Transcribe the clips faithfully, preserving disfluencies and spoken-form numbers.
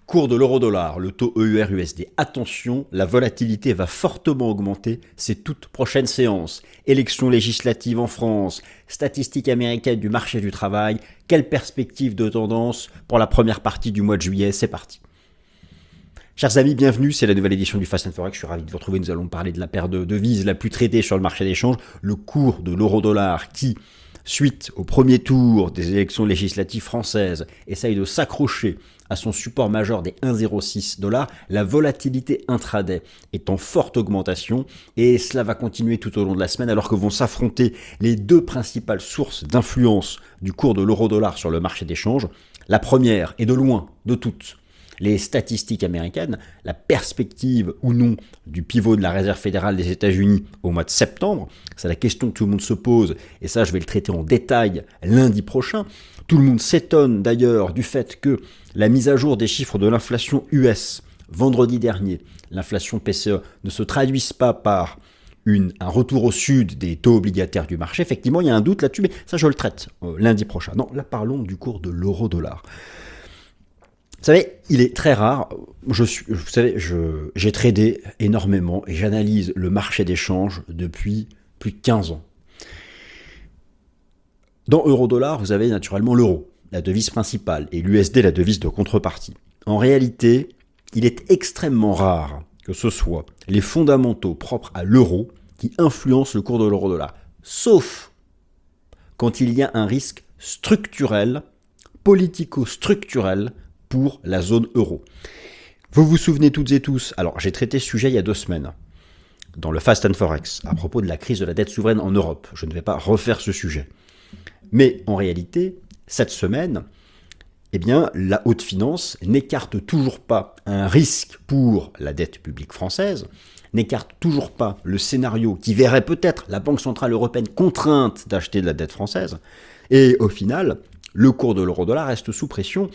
Cours de l'euro-dollar, le taux E U R U S D. Attention, la volatilité va fortement augmenter ces toutes prochaines séances. Élections législatives en France, statistiques américaines du marché du travail. Quelle perspective de tendance pour la première partie du mois de juillet? C'est parti. Chers amis, bienvenue, c'est la nouvelle édition du Fast and Forex. Je suis ravi de vous retrouver. Nous allons parler de la paire de devises la plus traitée sur le marché d'échange, le cours de l'euro-dollar qui, suite au premier tour des élections législatives françaises, essaye de s'accrocher à son support majeur des un virgule zéro six dollars. La volatilité intraday est en forte augmentation et cela va continuer tout au long de la semaine alors que vont s'affronter les deux principales sources d'influence du cours de l'euro-dollar sur le marché d'échange. La première est de loin, de toutes, les statistiques américaines, la perspective ou non du pivot de la Réserve fédérale des États-Unis au mois de septembre. C'est la question que tout le monde se pose et ça je vais le traiter en détail lundi prochain. Tout le monde s'étonne d'ailleurs du fait que la mise à jour des chiffres de l'inflation U S vendredi dernier, l'inflation P C E, ne se traduise pas par une, un retour au sud des taux obligataires du marché. Effectivement, il y a un doute là-dessus, mais ça je le traite euh, lundi prochain. Non, là parlons du cours de l'euro-dollar. Vous savez, il est très rare, je suis, vous savez, je, j'ai tradé énormément et j'analyse le marché d'échange depuis plus de quinze ans. Dans euro-dollar, vous avez naturellement l'euro, la devise principale, et l'U S D, la devise de contrepartie. En réalité, il est extrêmement rare que ce soit les fondamentaux propres à l'euro qui influencent le cours de l'euro-dollar, sauf quand il y a un risque structurel, politico-structurel, pour la zone euro. Vous vous souvenez toutes et tous, alors j'ai traité ce sujet il y a deux semaines, dans le Fast and Forex, à propos de la crise de la dette souveraine en Europe. Je ne vais pas refaire ce sujet. Mais en réalité, cette semaine, eh bien, la haute finance n'écarte toujours pas un risque pour la dette publique française, n'écarte toujours pas le scénario qui verrait peut-être la Banque Centrale Européenne contrainte d'acheter de la dette française, et au final, le cours de l'euro-dollar reste sous pression.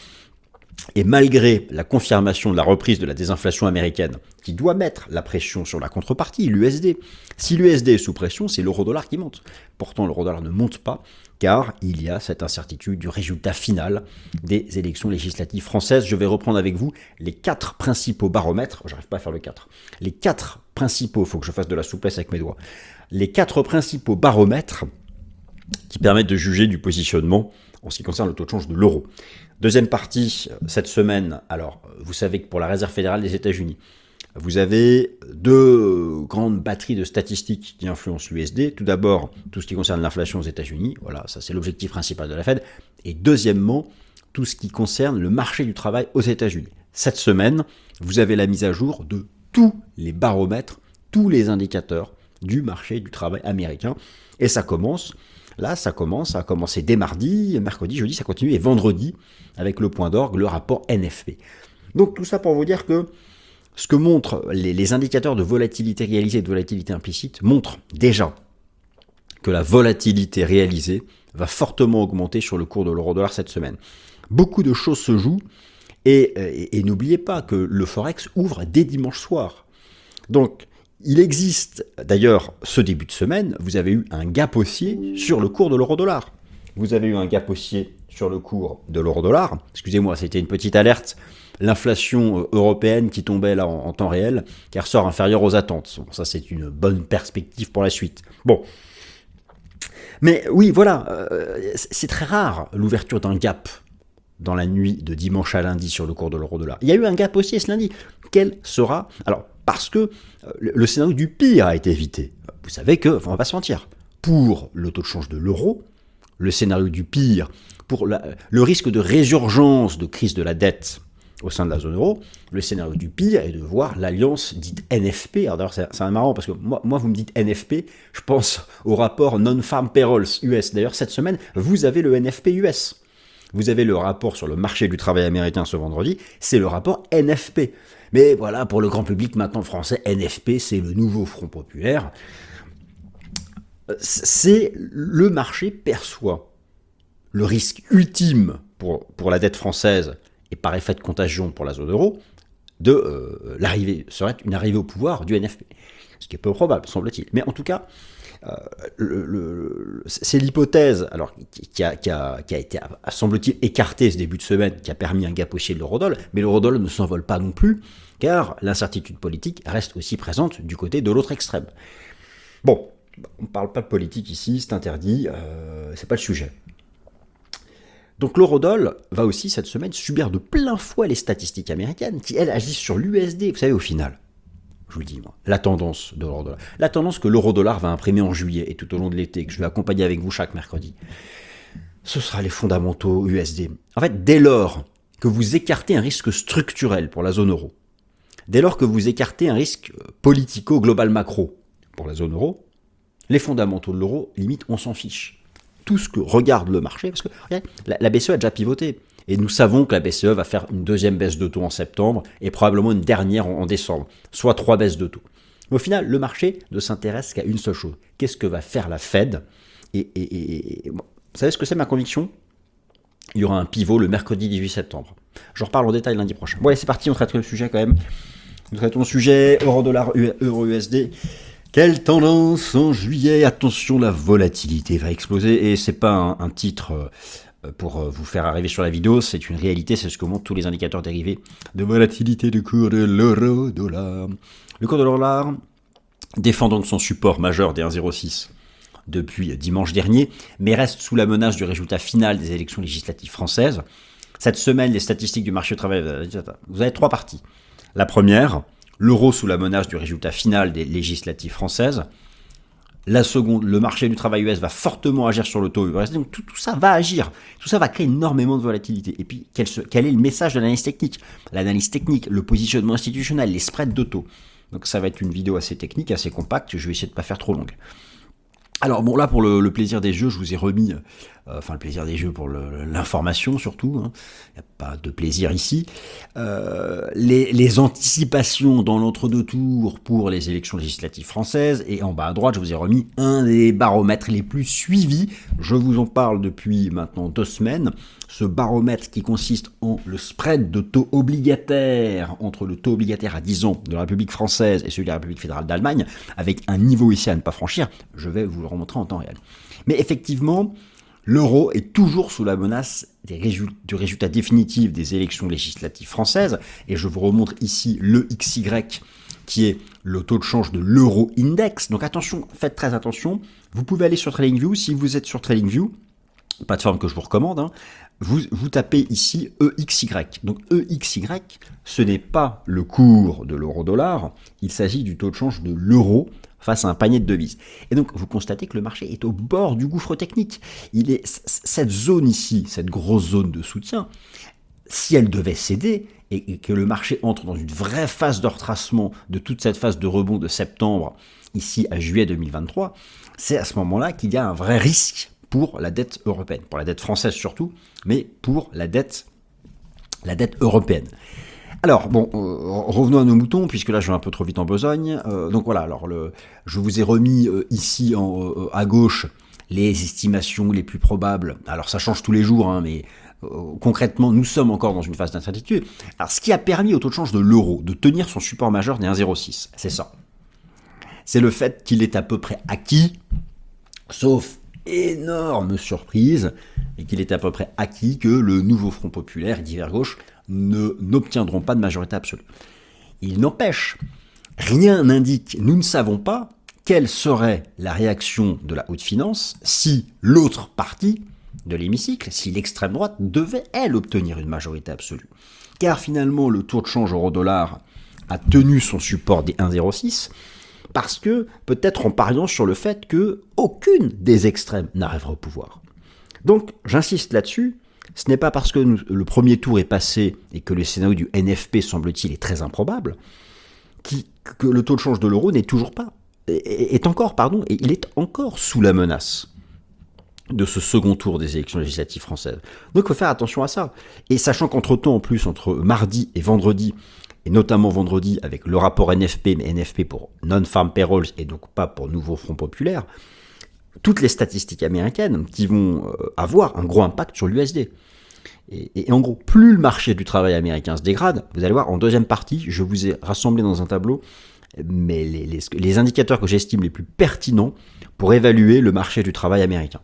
Et malgré la confirmation de la reprise de la désinflation américaine, qui doit mettre la pression sur la contrepartie, l'U S D, si l'U S D est sous pression, c'est l'euro-dollar qui monte. Pourtant, l'euro-dollar ne monte pas, car il y a cette incertitude du résultat final des élections législatives françaises. Je vais reprendre avec vous les quatre principaux baromètres, j'arrive pas à faire le quatre, les quatre principaux, il faut que je fasse de la souplesse avec mes doigts, les quatre principaux baromètres qui permettent de juger du positionnement en ce qui concerne le taux de change de l'euro. Deuxième partie, cette semaine, alors vous savez que pour la Réserve fédérale des États-Unis, vous avez deux grandes batteries de statistiques qui influencent l'U S D. Tout d'abord, tout ce qui concerne l'inflation aux États-Unis, voilà, ça c'est l'objectif principal de la Fed. Et deuxièmement, tout ce qui concerne le marché du travail aux États-Unis. Cette semaine, vous avez la mise à jour de tous les baromètres, tous les indicateurs du marché du travail américain. Et ça commence... Là, ça commence, ça a commencé dès mardi, mercredi, jeudi, ça continue, et vendredi, avec le point d'orgue, le rapport N F P. Donc tout ça pour vous dire que ce que montrent les, les indicateurs de volatilité réalisée et de volatilité implicite montrent déjà que la volatilité réalisée va fortement augmenter sur le cours de l'euro-dollar cette semaine. Beaucoup de choses se jouent, et, et, et n'oubliez pas que le Forex ouvre dès dimanche soir. Donc, il existe, d'ailleurs, ce début de semaine, vous avez eu un gap haussier sur le cours de l'euro-dollar. Vous avez eu un gap haussier sur le cours de l'euro-dollar. Excusez-moi, c'était une petite alerte. L'inflation européenne qui tombait là en, en temps réel, qui ressort inférieure aux attentes. Bon, ça, c'est une bonne perspective pour la suite. Bon. Mais oui, voilà, euh, c'est très rare l'ouverture d'un gap dans la nuit de dimanche à lundi sur le cours de l'euro-dollar. Il y a eu un gap haussier ce lundi. Quel sera... Alors, parce que le scénario du pire a été évité. Vous savez que, on va pas se mentir, pour le taux de change de l'euro, le scénario du pire, pour la, le risque de résurgence de crise de la dette au sein de la zone euro, le scénario du pire est de voir l'alliance dite N F P. Alors d'ailleurs, c'est, c'est marrant parce que moi, moi, vous me dites N F P, je pense au rapport Non-Farm Payrolls U S. D'ailleurs, cette semaine, vous avez le N F P U S. Vous avez le rapport sur le marché du travail américain ce vendredi, c'est le rapport N F P. Mais voilà, pour le grand public maintenant français, N F P, c'est le nouveau Front populaire. C'est le marché perçoit le risque ultime pour, pour la dette française et par effet de contagion pour la zone euro, de euh, l'arrivée, serait une arrivée au pouvoir du N F P. Ce qui est peu probable, semble-t-il. Mais en tout cas, Euh, le, le, c'est l'hypothèse, alors qui a, qui a, qui a été, semble-t-il, écartée ce début de semaine, qui a permis un gap haussier de l'eurodoll, mais l'eurodoll ne s'envole pas non plus, car l'incertitude politique reste aussi présente du côté de l'autre extrême. Bon, on ne parle pas de politique ici, c'est interdit, euh, c'est pas le sujet. Donc l'eurodoll va aussi cette semaine subir de plein fouet les statistiques américaines qui, elles, agissent sur l'U S D. Vous savez, au final, je vous le dis, moi, la tendance de l'eurodollar, la tendance que l'eurodollar va imprimer en juillet et tout au long de l'été, que je vais accompagner avec vous chaque mercredi, ce sera les fondamentaux U S D. En fait, dès lors que vous écartez un risque structurel pour la zone euro, dès lors que vous écartez un risque politico-global macro pour la zone euro, les fondamentaux de l'euro, limite, on s'en fiche. Tout ce que regarde le marché, parce que regardez, la, la B C E a déjà pivoté, et nous savons que la B C E va faire une deuxième baisse de taux en septembre, et probablement une dernière en, en décembre, soit trois baisses de taux. Mais au final, le marché ne s'intéresse qu'à une seule chose, qu'est-ce que va faire la Fed, et, et, et, et bon, vous savez ce que c'est ma conviction ? Il y aura un pivot le mercredi dix-huit septembre. J'en reparle en détail lundi prochain. Bon allez, c'est parti, on traite le sujet quand même. Nous traitons le sujet, euro-dollar, euro-U S D. Quelle tendance en juillet? Attention, la volatilité va exploser. Et c'est pas un, un titre pour vous faire arriver sur la vidéo, c'est une réalité, c'est ce que montrent tous les indicateurs dérivés de volatilité du cours de l'euro-dollar. Le cours de l'euro-dollar défend donc son support majeur des un virgule zéro six depuis dimanche dernier, mais reste sous la menace du résultat final des élections législatives françaises. Cette semaine, les statistiques du marché du travail, vous avez trois parties. La première, l'euro sous la menace du résultat final des législatives françaises. La seconde, le marché du travail U S va fortement agir sur le taux U S D. Donc tout, tout ça va agir. Tout ça va créer énormément de volatilité. Et puis, quel, quel est le message de l'analyse technique? L'analyse technique, le positionnement institutionnel, les spreads de taux. Donc ça va être une vidéo assez technique, assez compacte. Je vais essayer de ne pas faire trop longue. Alors bon, là pour le, le plaisir des yeux, je vous ai remis, euh, enfin le plaisir des yeux pour le, l'information surtout, hein. Il n'y a pas de plaisir ici, euh, les, les anticipations dans l'entre-deux tours pour les élections législatives françaises, et en bas à droite, je vous ai remis un des baromètres les plus suivis, je vous en parle depuis maintenant deux semaines, ce baromètre qui consiste en le spread de taux obligataire entre le taux obligataire à dix ans de la République française et celui de la République fédérale d'Allemagne, avec un niveau ici à ne pas franchir, je vais vous le remontrer en temps réel. Mais effectivement, l'euro est toujours sous la menace des résultats, du résultat définitif des élections législatives françaises, et je vous remontre ici le X Y, qui est le taux de change de l'euro index. Donc attention, faites très attention, vous pouvez aller sur TradingView, si vous êtes sur TradingView, plateforme que je vous recommande, hein, vous, vous tapez ici E X Y. Donc E X Y, ce n'est pas le cours de l'euro-dollar, il s'agit du taux de change de l'euro face à un panier de devises. Et donc vous constatez que le marché est au bord du gouffre technique. Il est cette zone ici, cette grosse zone de soutien, si elle devait céder et que le marché entre dans une vraie phase de retracement de toute cette phase de rebond de septembre ici à juillet deux mille vingt-trois, c'est à ce moment-là qu'il y a un vrai risque pour la dette européenne, pour la dette française surtout, mais pour la dette, la dette européenne. Alors, bon, euh, revenons à nos moutons, puisque là je vais un peu trop vite en besogne. Euh, donc voilà, alors le, je vous ai remis euh, ici en, euh, à gauche les estimations les plus probables. Alors ça change tous les jours, hein, mais euh, concrètement, nous sommes encore dans une phase d'incertitude. Alors ce qui a permis au taux de change de l'euro de tenir son support majeur des un virgule zéro six, c'est ça. C'est le fait qu'il est à peu près acquis, sauf énorme surprise, et qu'il est à peu près acquis que le nouveau Front populaire et divers gauche ne, n'obtiendront pas de majorité absolue. Il n'empêche, rien n'indique, nous ne savons pas quelle serait la réaction de la haute finance si l'autre partie de l'hémicycle, si l'extrême droite devait, elle, obtenir une majorité absolue. Car finalement, le taux de change euro-dollar a tenu son support des un virgule zéro six, parce que, peut-être en pariant sur le fait que aucune des extrêmes n'arrivera au pouvoir. Donc, j'insiste là-dessus, ce n'est pas parce que nous, le premier tour est passé et que le scénario du N F P, semble-t-il, est très improbable, qui, que le taux de change de l'euro n'est toujours pas, est, est encore, pardon, et il est encore sous la menace de ce second tour des élections législatives françaises. Donc, il faut faire attention à ça. Et sachant qu'entre-temps, en plus, entre mardi et vendredi, et notamment vendredi avec le rapport N F P, mais N F P pour Non-Farm Payrolls et donc pas pour Nouveau Front Populaire, toutes les statistiques américaines qui vont avoir un gros impact sur l'U S D. Et, et en gros, plus le marché du travail américain se dégrade, vous allez voir, en deuxième partie, je vous ai rassemblé dans un tableau mais les, les, les indicateurs que j'estime les plus pertinents pour évaluer le marché du travail américain.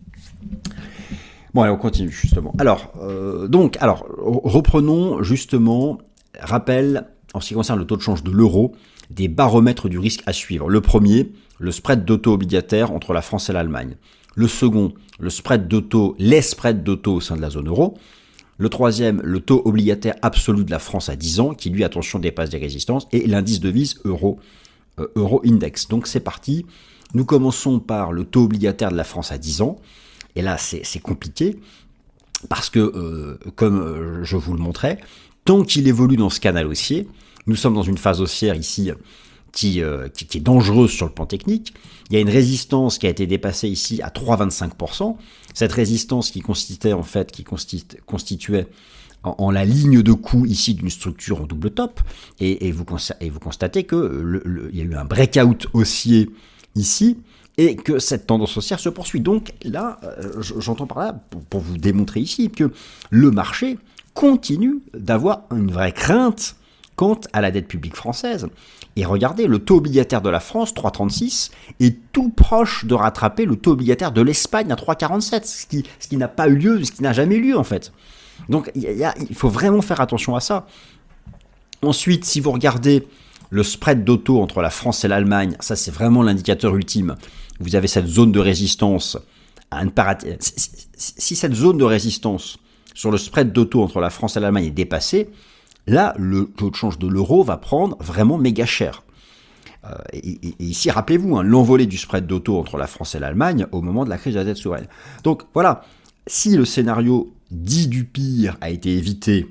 Bon, allez, on continue justement. Alors, euh, donc, alors, reprenons justement, rappel, en ce qui concerne le taux de change de l'euro, des baromètres du risque à suivre. Le premier, le spread de taux obligataire entre la France et l'Allemagne. Le second, le spread de taux, les spreads de taux au sein de la zone euro. Le troisième, le taux obligataire absolu de la France à dix ans, qui lui, attention, dépasse des résistances. Et l'indice de devise euro, euh, euro index. Donc c'est parti. Nous commençons par le taux obligataire de la France à dix ans. Et là, c'est, c'est compliqué, parce que, euh, comme euh, je vous le montrais, tant qu'il évolue dans ce canal haussier, nous sommes dans une phase haussière ici qui, euh, qui, qui est dangereuse sur le plan technique. Il y a une résistance qui a été dépassée ici à trois virgule vingt-cinq pour cent. Cette résistance qui constituait en fait, qui constitu- constituait en, en la ligne de coup ici d'une structure en double top. Et, et, vous, et vous constatez que le, le, il y a eu un breakout haussier ici, et que cette tendance haussière se poursuit. Donc là, euh, j'entends par là, pour, pour vous démontrer ici, que le marché continue d'avoir une vraie crainte quant à la dette publique française. Et regardez, le taux obligataire de la France, trois virgule trente-six, est tout proche de rattraper le taux obligataire de l'Espagne à trois virgule quarante-sept, ce qui, ce qui n'a pas eu lieu, ce qui n'a jamais eu lieu en fait. Donc il, y a, il faut vraiment faire attention à ça. Ensuite, si vous regardez le spread d'auto entre la France et l'Allemagne, ça c'est vraiment l'indicateur ultime. Vous avez cette zone de résistance à ne pas rater. Si cette zone de résistance sur le spread d'auto entre la France et l'Allemagne est dépassée, là, le taux de change de l'euro va prendre vraiment méga cher. Euh, et, et, et ici, rappelez-vous, hein, l'envolée du spread d'auto entre la France et l'Allemagne au moment de la crise de la dette souveraine. Donc voilà, si le scénario dit du pire a été évité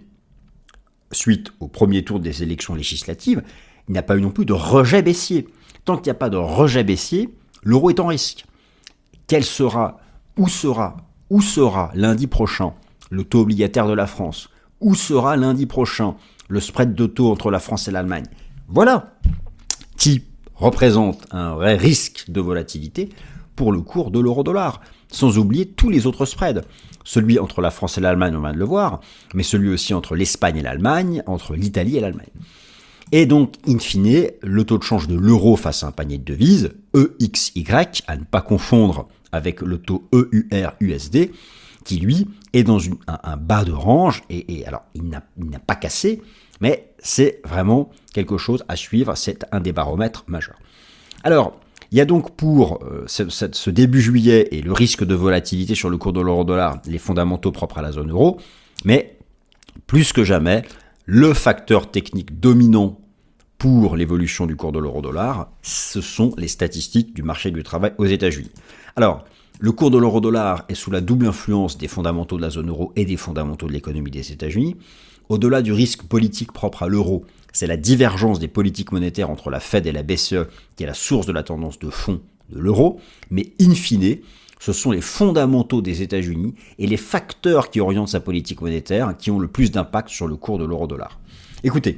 suite au premier tour des élections législatives, il n'y a pas eu non plus de rejet baissier. Tant qu'il n'y a pas de rejet baissier, l'euro est en risque. Quel sera, où sera, où sera lundi prochain le taux obligataire de la France? Où sera lundi prochain le spread de taux entre la France et l'Allemagne? Voilà qui représente un vrai risque de volatilité pour le cours de l'euro-dollar, sans oublier tous les autres spreads. Celui entre la France et l'Allemagne, on vient de le voir, mais celui aussi entre l'Espagne et l'Allemagne, entre l'Italie et l'Allemagne. Et donc, in fine, le taux de change de l'euro face à un panier de devises, E X Y, à ne pas confondre avec le taux E U R U S D, qui lui est dans une, un, un bas de range, et, et alors il n'a, il n'a pas cassé, mais c'est vraiment quelque chose à suivre, c'est un des baromètres majeurs. Alors, il y a donc pour euh, ce, ce début juillet et le risque de volatilité sur le cours de l'euro-dollar, les fondamentaux propres à la zone euro, mais plus que jamais, le facteur technique dominant pour l'évolution du cours de l'euro-dollar, ce sont les statistiques du marché du travail aux États-Unis. Alors, le cours de l'euro-dollar est sous la double influence des fondamentaux de la zone euro et des fondamentaux de l'économie des États-Unis. Au-delà du risque politique propre à l'euro, c'est la divergence des politiques monétaires entre la Fed et la B C E qui est la source de la tendance de fond de l'euro. Mais in fine, ce sont les fondamentaux des États-Unis et les facteurs qui orientent sa politique monétaire qui ont le plus d'impact sur le cours de l'euro-dollar. Écoutez,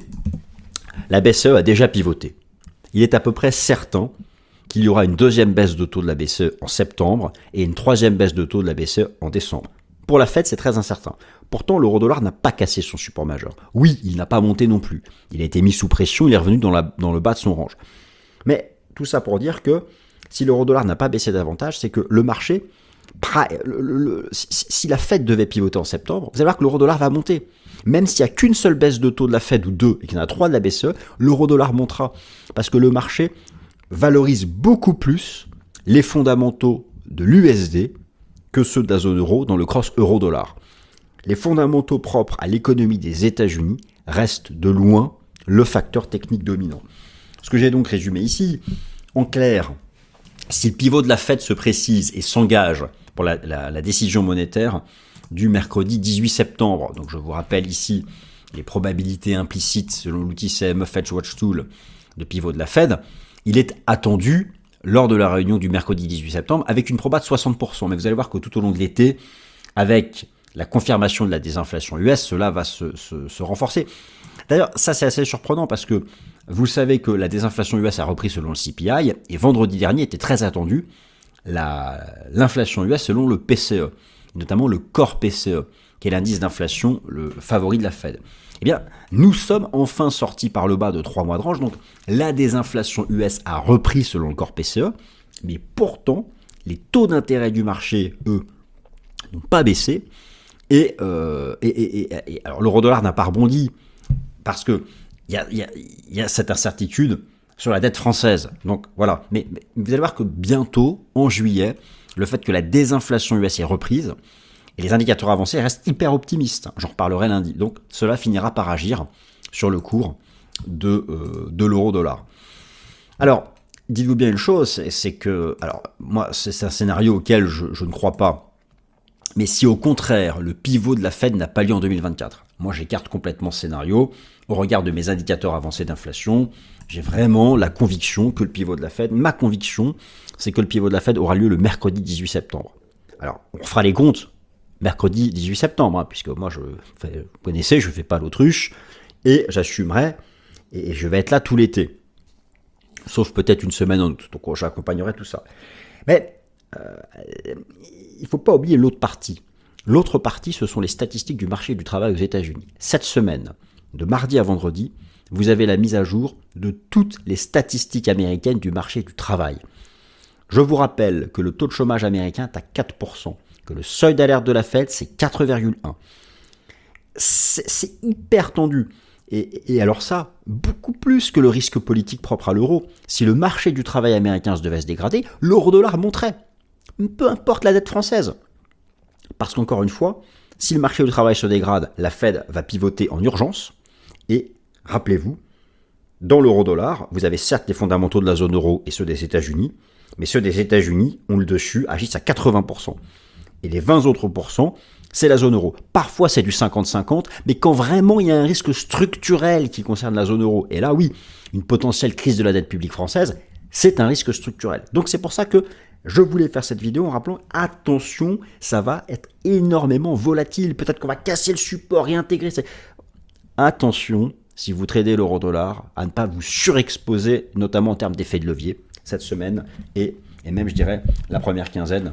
la B C E a déjà pivoté. Il est à peu près certain qu'il y aura une deuxième baisse de taux de la B C E en septembre et une troisième baisse de taux de la B C E en décembre. Pour la Fed, c'est très incertain. Pourtant, l'euro-dollar n'a pas cassé son support majeur. Oui, il n'a pas monté non plus. Il a été mis sous pression, il est revenu dans, la, dans le bas de son range. Mais tout ça pour dire que si l'euro-dollar n'a pas baissé davantage, c'est que le marché, le, le, le, si, si la Fed devait pivoter en septembre, vous allez voir que l'euro-dollar va monter. Même s'il n'y a qu'une seule baisse de taux de la Fed ou deux, et qu'il y en a trois de la B C E, l'euro-dollar montera. Parce que le marché valorise beaucoup plus les fondamentaux de l'U S D que ceux de la zone euro dans le cross euro-dollar. Les fondamentaux propres à l'économie des États-Unis restent de loin le facteur technique dominant. Ce que j'ai donc résumé ici, en clair, si le pivot de la Fed se précise et s'engage pour la, la, la décision monétaire du mercredi dix-huit septembre, donc je vous rappelle ici les probabilités implicites selon l'outil C M E Fed Watch Tool de pivot de la Fed, il est attendu lors de la réunion du mercredi dix-huit septembre avec une proba de soixante pour cent. Mais vous allez voir que tout au long de l'été, avec la confirmation de la désinflation U S, cela va se, se, se renforcer. D'ailleurs, ça c'est assez surprenant parce que vous savez que la désinflation U S a repris selon le C P I et vendredi dernier était très attendu la, l'inflation U S selon le P C E, notamment le core P C E. qui est l'indice d'inflation, le favori de la Fed. Eh bien, nous sommes enfin sortis par le bas de trois mois de range, donc la désinflation U S a repris selon le corps P C E, mais pourtant, les taux d'intérêt du marché, eux, n'ont pas baissé, et, euh, et, et, et, et alors l'euro-dollar n'a pas rebondi, parce que il y a, y, a, y a cette incertitude sur la dette française. Donc voilà, mais, mais vous allez voir que bientôt, en juillet, le fait que la désinflation U S est reprise, et les indicateurs avancés restent hyper optimistes. J'en reparlerai lundi. Donc cela finira par agir sur le cours de, euh, de l'euro-dollar. Alors, dites-vous bien une chose, c'est que, alors moi, c'est un scénario auquel je, je ne crois pas. Mais si au contraire, le pivot de la Fed n'a pas lieu en deux mille vingt-quatre, moi j'écarte complètement ce scénario. Au regard de mes indicateurs avancés d'inflation, j'ai vraiment la conviction que le pivot de la Fed, ma conviction, c'est que le pivot de la Fed aura lieu le mercredi dix-huit septembre. Alors, on fera les comptes mercredi dix-huit septembre, hein, puisque moi, je, vous connaissez, je ne fais pas l'autruche, et j'assumerai, et je vais être là tout l'été. Sauf peut-être une semaine en août, donc j'accompagnerai tout ça. Mais euh, il ne faut pas oublier l'autre partie. L'autre partie, ce sont les statistiques du marché du travail aux États-Unis. Cette semaine, de mardi à vendredi, vous avez la mise à jour de toutes les statistiques américaines du marché du travail. Je vous rappelle que le taux de chômage américain est à quatre pour cent, que le seuil d'alerte de la Fed, c'est quatre virgule un. C'est, c'est hyper tendu. Et, et alors ça, beaucoup plus que le risque politique propre à l'euro. Si le marché du travail américain se devait se dégrader, l'euro-dollar monterait. Peu importe la dette française. Parce qu'encore une fois, si le marché du travail se dégrade, la Fed va pivoter en urgence. Et rappelez-vous, dans l'euro-dollar, vous avez certes les fondamentaux de la zone euro et ceux des États-Unis, mais ceux des États-Unis ont le dessus, agissent à quatre-vingts pour cent. Et les vingt autres pourcents, c'est la zone euro. Parfois, c'est du cinquante cinquante, mais quand vraiment il y a un risque structurel qui concerne la zone euro, et là, oui, une potentielle crise de la dette publique française, c'est un risque structurel. Donc, c'est pour ça que je voulais faire cette vidéo en rappelant, attention, ça va être énormément volatile. Peut-être qu'on va casser le support, réintégrer. Attention, si vous tradez l'euro-dollar, à ne pas vous surexposer, notamment en termes d'effet de levier, cette semaine, et, et même, je dirais, la première quinzaine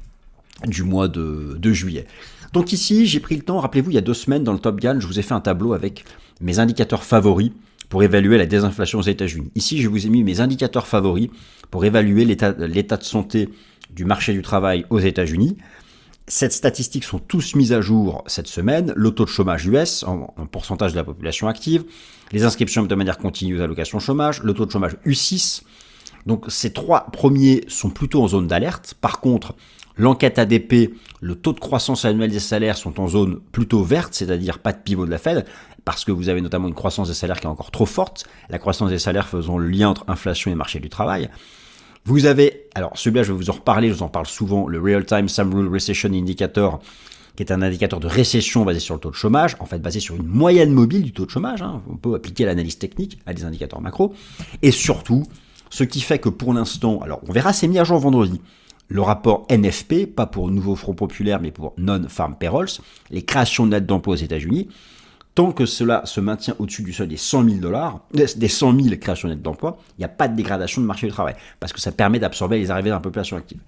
du mois de, de juillet. Donc ici, j'ai pris le temps, rappelez-vous, il y a deux semaines, dans le Top Gun, je vous ai fait un tableau avec mes indicateurs favoris pour évaluer la désinflation aux États-Unis. Ici, je vous ai mis mes indicateurs favoris pour évaluer l'état, l'état de santé du marché du travail aux États-Unis. Ces statistiques sont tous mises à jour cette semaine. Le taux de chômage U S en, en pourcentage de la population active, les inscriptions de manière continue aux allocations chômage, le taux de chômage U six. Donc ces trois premiers sont plutôt en zone d'alerte. Par contre, l'enquête A D P, le taux de croissance annuelle des salaires sont en zone plutôt verte, c'est-à-dire pas de pivot de la Fed, parce que vous avez notamment une croissance des salaires qui est encore trop forte. La croissance des salaires faisant le lien entre inflation et marché du travail. Vous avez, alors celui-là je vais vous en reparler, je vous en parle souvent, le Real Time Sum Rule Recession Indicator, qui est un indicateur de récession basé sur le taux de chômage, en fait basé sur une moyenne mobile du taux de chômage. Hein. On peut appliquer l'analyse technique à des indicateurs macro. Et surtout, ce qui fait que pour l'instant, alors on verra, c'est mis à jour vendredi, le rapport N F P, pas pour Nouveau Front Populaire, mais pour Non-Farm Payrolls, les créations nettes d'emplois aux États-Unis, tant que cela se maintient au-dessus du seuil des cent mille dollars, des cent mille créations nettes d'emplois, il n'y a pas de dégradation du marché du travail, parce que ça permet d'absorber les arrivées dans la population active.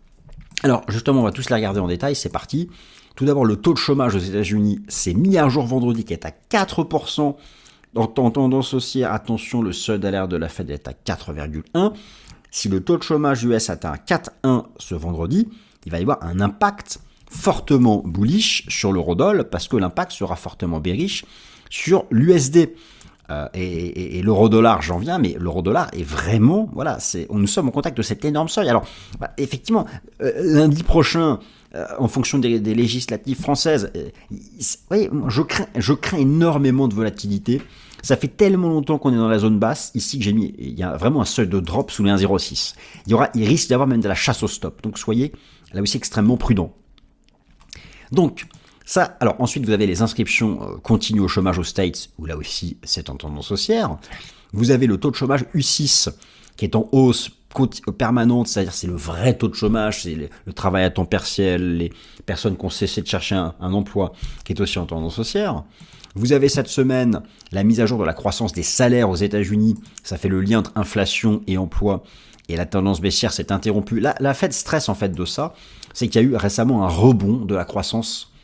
Alors justement, on va tous les regarder en détail, c'est parti. Tout d'abord, le taux de chômage aux États-Unis, c'est mis à jour vendredi, qui est à quatre pour cent. En tendance haussière, attention, le seuil d'alerte de la Fed est à quatre virgule un. Si le taux de chômage U S atteint quatre virgule un ce vendredi, il va y avoir un impact fortement bullish sur l'euro-dollar parce que l'impact sera fortement bearish sur l'U S D. Euh, et, et, et l'euro-dollar, j'en viens, mais l'euro-dollar est vraiment, voilà, c'est, nous sommes en contact de cet énorme seuil. Alors, bah, effectivement, euh, lundi prochain, euh, en fonction des, des législatives françaises, euh, oui, je crains, je crains énormément de volatilité. Ça fait tellement longtemps qu'on est dans la zone basse, ici que j'ai mis, il y a vraiment un seuil de drop sous les un virgule zéro six. Il y aura, il risque d'avoir même de la chasse au stop. Donc soyez là aussi extrêmement prudents. Donc, ça, alors ensuite vous avez les inscriptions euh, continues au chômage aux States, où là aussi c'est en tendance haussière. Vous avez le taux de chômage U six qui est en hausse permanente, c'est-à-dire c'est le vrai taux de chômage, c'est le, le travail à temps partiel, les personnes qui ont cessé de chercher un, un emploi, qui est aussi en tendance haussière. Vous avez cette semaine la mise à jour de la croissance des salaires aux États-Unis, ça fait le lien entre inflation et emploi, et la tendance baissière s'est interrompue. La, la Fed stresse en fait de ça, c'est qu'il y a eu récemment un rebond de la croissance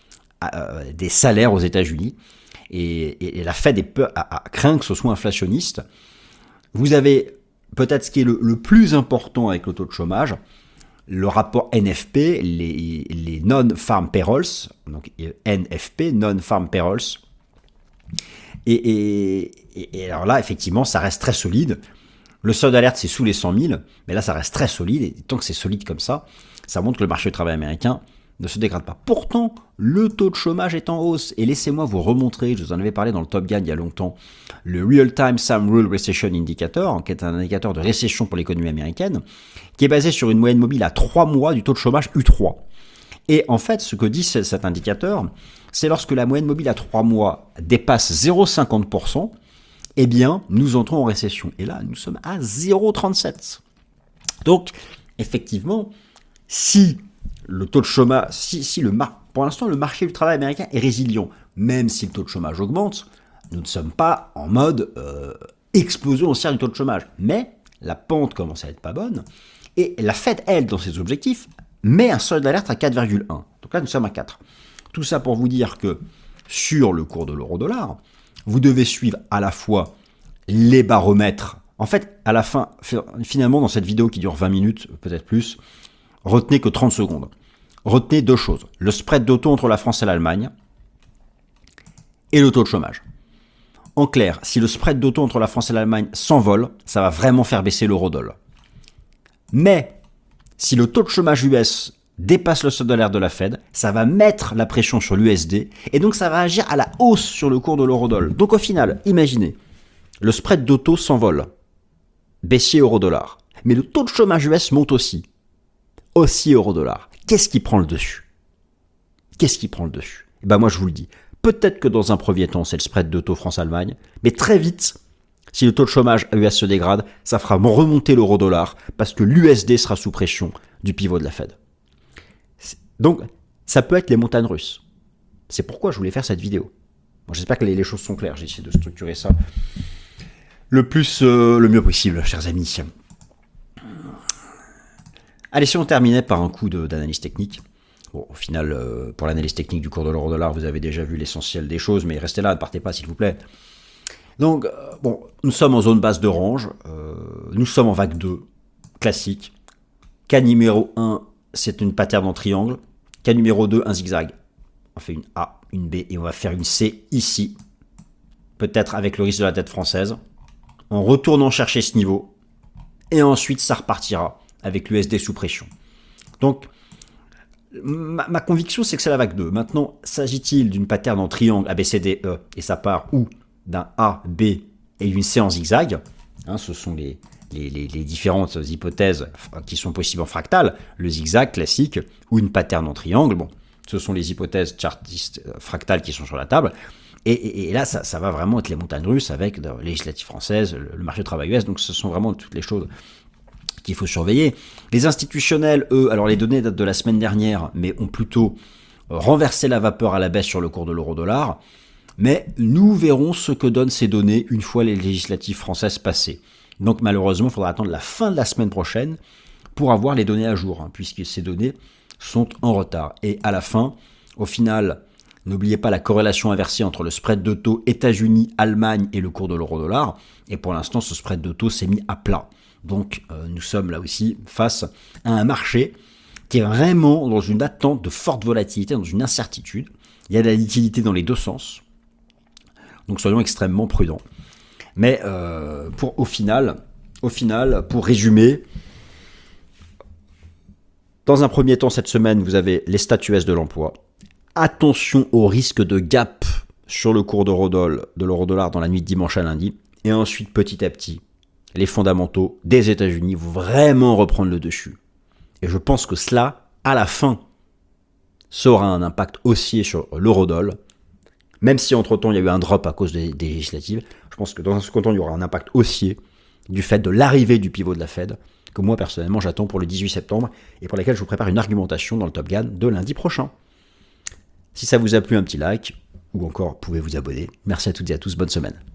euh, des salaires aux États-Unis. Et, et, et la Fed est peur, a, a craint que ce soit inflationniste. Vous avez peut-être ce qui est le, le plus important avec le taux de chômage, le rapport N F P, les, les Non-Farm Payrolls, donc N F P, Non-Farm Payrolls. Et, et, et alors là, effectivement, ça reste très solide. Le seuil d'alerte, c'est sous les cent mille, mais là, ça reste très solide. Et tant que c'est solide comme ça, ça montre que le marché du travail américain ne se dégrade pas. Pourtant, le taux de chômage est en hausse. Et laissez-moi vous remontrer, je vous en avais parlé dans le Top Gun il y a longtemps, le Real-Time Sum Rule Recession Indicator, qui est un indicateur de récession pour l'économie américaine, qui est basé sur une moyenne mobile à trois mois du taux de chômage U trois. Et en fait, ce que dit cet indicateur, c'est lorsque la moyenne mobile à trois mois dépasse zéro virgule cinquante pour cent, eh bien, nous entrons en récession. Et là, nous sommes à zéro virgule trente-sept. Donc, effectivement, si le taux de chômage, si, si le mar- pour l'instant, le marché du travail américain est résilient, même si le taux de chômage augmente, nous ne sommes pas en mode euh, explosion haussière du taux de chômage. Mais la pente commence à être pas bonne. Et la Fed, elle, dans ses objectifs, met un seuil d'alerte à quatre virgule un. Donc là, nous sommes à quatre. Tout ça pour vous dire que sur le cours de l'euro-dollar, vous devez suivre à la fois les baromètres. En fait, à la fin, finalement, dans cette vidéo qui dure vingt minutes, peut-être plus, retenez que trente secondes. Retenez deux choses. Le spread de taux entre la France et l'Allemagne et le taux de chômage. En clair, si le spread de taux entre la France et l'Allemagne s'envole, ça va vraiment faire baisser l'euro-dollar. Mais si le taux de chômage U S dépasse le seuil d'alerte de la Fed, ça va mettre la pression sur l'U S D et donc ça va agir à la hausse sur le cours de l'euro-dollar. Donc au final, imaginez, le spread de taux s'envole, baissier euro-dollar, mais le taux de chômage U S monte aussi, aussi euro-dollar. Qu'est-ce qui prend le dessus? Qu'est-ce qui prend le dessus? Et ben moi je vous le dis, peut-être que dans un premier temps c'est le spread de taux France-Allemagne, mais très vite, si le taux de chômage U S se dégrade, ça fera remonter l'euro-dollar parce que l'U S D sera sous pression du pivot de la Fed. Donc, ça peut être les montagnes russes. C'est pourquoi je voulais faire cette vidéo. Bon, j'espère que les, les choses sont claires. J'ai essayé de structurer ça le plus, euh, le mieux possible, chers amis. Allez, si on terminait par un coup de, d'analyse technique. Bon, au final, euh, pour l'analyse technique du cours de l'euro-dollar, vous avez déjà vu l'essentiel des choses, mais restez là, ne partez pas, s'il vous plaît. Donc, euh, bon, nous sommes en zone basse de range. Euh, nous sommes en vague deux, classique. Cas numéro un, c'est une pattern en triangle. Cas numéro deux, un zigzag. On fait une A, une B et on va faire une C ici. Peut-être avec le risque de la tête française. En retournant chercher ce niveau. Et ensuite, ça repartira avec l'U S D sous pression. Donc, ma, ma conviction, c'est que c'est la vague deux. Maintenant, s'agit-il d'une pattern en triangle A, B, C, D, E et ça part ou d'un A, B et une C en zigzag, hein, ce sont les... Les, les, les différentes hypothèses qui sont possibles en fractal, le zigzag classique ou une pattern en triangle. Bon, ce sont les hypothèses chartistes fractales qui sont sur la table. Et, et, et là, ça, ça va vraiment être les montagnes russes avec la législative française, le, le marché du travail U S. Donc, ce sont vraiment toutes les choses qu'il faut surveiller. Les institutionnels, eux, alors les données datent de la semaine dernière, mais ont plutôt renversé la vapeur à la baisse sur le cours de l'euro-dollar. Mais nous verrons ce que donnent ces données une fois les législatives françaises passées. Donc malheureusement, il faudra attendre la fin de la semaine prochaine pour avoir les données à jour, hein, puisque ces données sont en retard. Et à la fin, au final, n'oubliez pas la corrélation inversée entre le spread de taux États-Unis, Allemagne et le cours de l'euro-dollar. Et pour l'instant, ce spread de taux s'est mis à plat. Donc euh, nous sommes là aussi face à un marché qui est vraiment dans une attente de forte volatilité, dans une incertitude. Il y a de la liquidité dans les deux sens. Donc soyons extrêmement prudents. Mais euh, pour, au, final, au final, pour résumer, dans un premier temps, cette semaine, vous avez les stats U S de l'emploi. Attention au risque de gap sur le cours d'euro-dollar, de l'euro-dollar dans la nuit de dimanche à lundi. Et ensuite, petit à petit, les fondamentaux des États-Unis vont vraiment reprendre le dessus. Et je pense que cela, à la fin, ça aura un impact haussier sur l'euro-dollar. Même si entre-temps, il y a eu un drop à cause des, des législatives, je pense que dans un second temps, il y aura un impact haussier du fait de l'arrivée du pivot de la Fed, que moi, personnellement, j'attends pour le dix-huit septembre, et pour laquelle je vous prépare une argumentation dans le Top Gun de lundi prochain. Si ça vous a plu, un petit like, ou encore, vous pouvez vous abonner. Merci à toutes et à tous, bonne semaine.